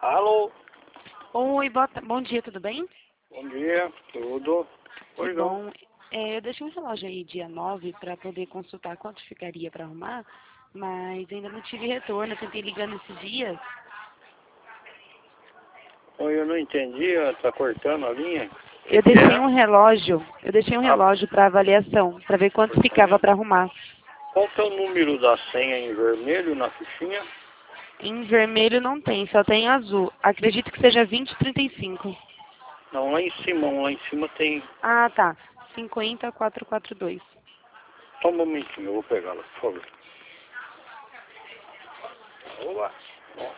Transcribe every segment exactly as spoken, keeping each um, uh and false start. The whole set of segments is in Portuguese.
Alô? Oi, boa ta- bom dia, tudo bem? Bom dia, tudo? Que Pois não. bom. É, eu deixei um relógio aí dia nove para poder consultar quanto ficaria para arrumar, mas ainda não tive retorno. Eu tentei ligar nesses dias. Oi, eu não entendi, ó, tá cortando a linha? Que Eu que deixei é? um relógio, eu deixei um Ah, relógio para avaliação, para ver quanto ficava orçamento. para arrumar. Qual que é o número da senha em vermelho na fichinha? Em vermelho não tem, só tem azul. Acredito que seja vinte trinta e cinco. Não, lá em cima, lá em cima tem... Ah, tá. cinquenta quatrocentos e quarenta e dois. Só um momentinho, eu vou pegá-la, por favor. Olá. Ó.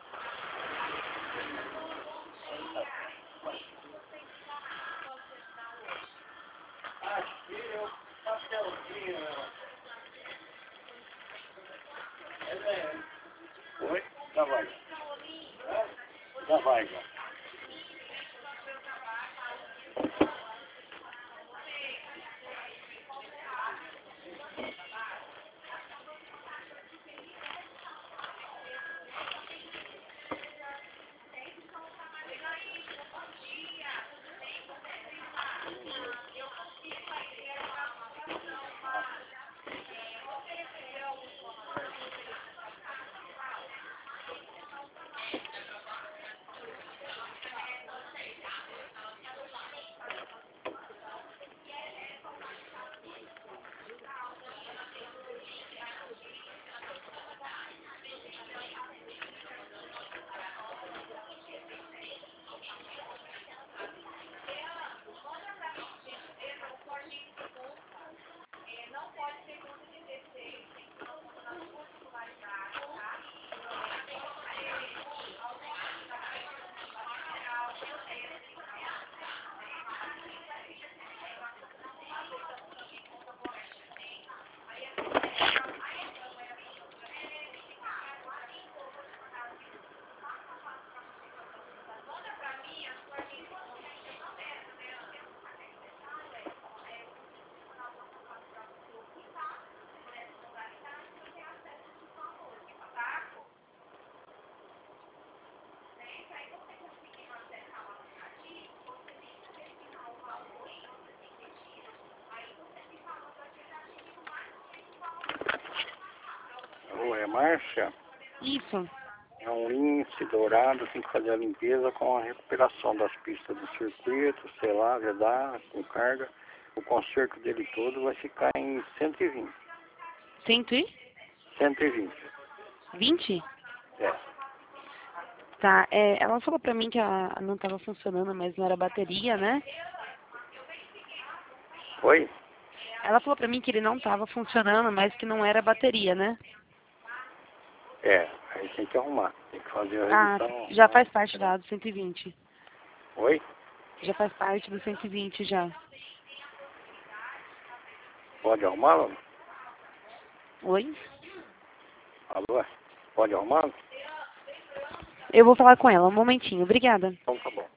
Aqui é o papelzinho. Oi? Já vai. Já vai, já. Alô, é Márcia? Isso. É um lince dourado, tem que fazer a limpeza com a recuperação das pistas do circuito, sei lá, vedar, com carga. O conserto dele todo vai ficar em cento e vinte. Cento e cento e vinte. vinte? É. Tá, é, ela falou pra mim que a, não estava funcionando, mas não era bateria, né? Oi? Ela falou pra mim que ele não estava funcionando, mas que não era bateria, né? É, aí tem que arrumar. Tem que fazer a Ah, revisão. já faz parte lá do cento e vinte. Oi? Já faz parte do cento e vinte já. Pode arrumá-lo? Oi? Alô? Pode arrumá-lo? Eu vou falar com ela, um momentinho. Obrigada. Então tá bom.